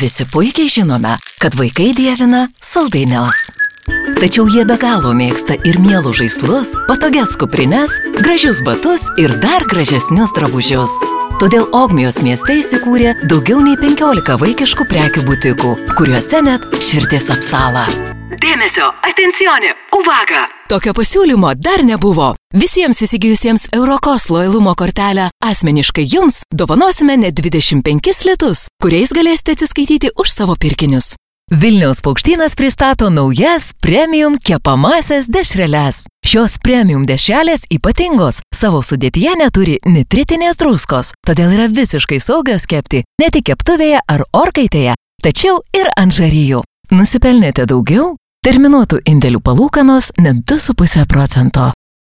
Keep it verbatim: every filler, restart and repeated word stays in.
Visi puikiai žinome, kad vaikai dievina saldainius. Tačiau jie be galo mėgsta ir mielų žaislus, patogias kuprines, gražius batus ir dar gražesnius drabužius. Todėl Ogmijos mieste įsikūrė daugiau nei penkiolika vaikiškų prekių butikų, kuriuose net širdis apsala. Dėmesio, atencionė, uvaga! Tokio pasiūlymo dar nebuvo. Visiems įsigijusiems Eurokos lojalumo kortelę asmeniškai jums dovanosime net dvidešimt penkis litus, kuriais galėsite atsiskaityti už savo pirkinius. Vilniaus Paukštynas pristato naujas premium kepamąsias dešreles. Šios premium dešrelės ypatingos, savo sudėtyje neturi nitritinės druskos, todėl yra visiškai saugios kepti ne tik keptuvėje ar orkaitėje, tačiau ir ant žarijų. Nusipelnėte daugiau? Terminuotų indėlių palūkanos net du su puse procento.